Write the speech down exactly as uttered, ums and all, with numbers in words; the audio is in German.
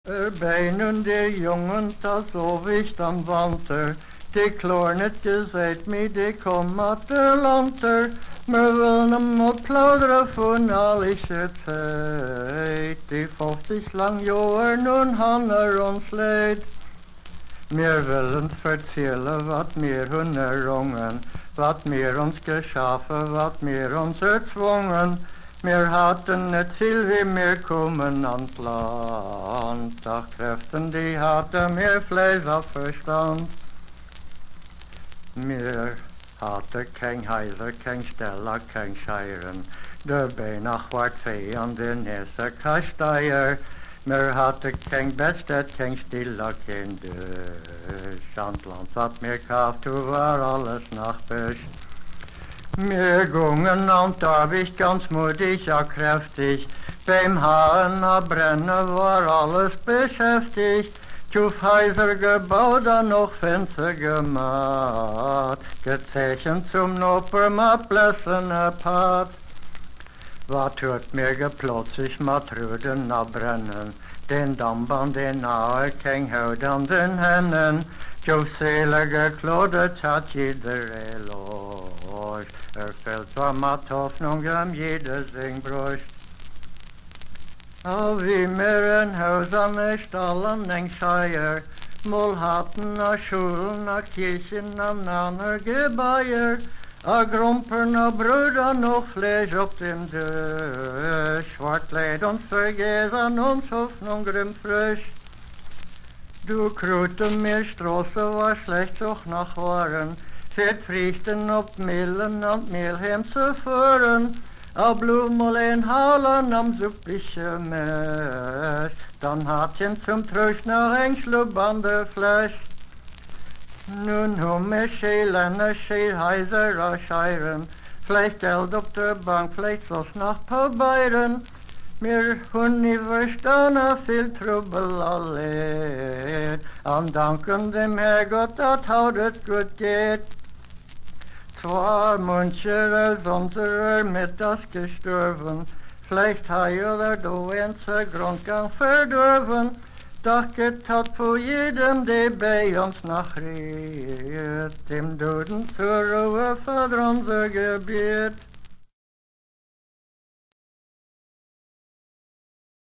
Er beinen de jongen, dat so ich dan wanter. De klornet gezeit me, de kom at de lanter. Maar wil nem op plauderen van al is het tijd. De vijftig lang jaar nun han er ons leid. Wir willen vertellen wat wir hun errungen, wat wir uns geschaffen, wat wir uns erzwungen. Wir hatten net viel wie wir kommen an Land, doch Kräften die hatten mir Fleisch auf Verstand. Wir hatten kein Heiler, kein Steller, kein Scheiren, der Beinach war zwei an den Hesse Kasteier. Wir hatten kein Bestet, kein Stiller, kein Dusch. Land wat mir kauft, du war alles nach Büsch. Wir gungen und da ich ganz mutig, ja kräftig. Beim Haaren brennen war alles beschäftigt. Tjuf Häuser gebaut, dann noch Fenster gemacht. Gezeichen zum Noper, ma blessene Pat. Wat hört mir geplötzlich Matruden abbrennen, den Dammband, den nahe, kein Haut an den Händen. Tjuf selige Klodet hat jeder erlosch, er fällt zwar mat Hoffnung um jede Singbrust. Au wie mir ein Haus an den Stallen eng Scheier, mol hatten a Schulen, a Kirchen, an aner Gebäier. A Grumpern, a Brüder, noch Fleisch auf dem Tisch. Schwarz Leid und Vergäß an uns Hoffnung grimm frisch. Du krute mir Straße war schlecht auch nach Waren. Fährt Frichten ob Millen und Mehlheim zu fahren. A Blumel in Hallen am suppische Mesch. Dann Hartchen zum Trösch nach Engschlub an der Fleisch. Nun hum mir schälen, a schäl heiser a scheiren, vielleicht Geld auf der Bank, vielleicht was nach Pabeiren. Mir hun nie verstanden, a viel Trubel allein, an danken dem Herrgott, dat haut et gut geht. Zwar mancher sonderer mit das gestorben, vielleicht hei oder do in zur Grundgang verdorben. Doch getat vor jedem, der bei uns nachriet, dem Duden zur Ruhe für unser Gebiet.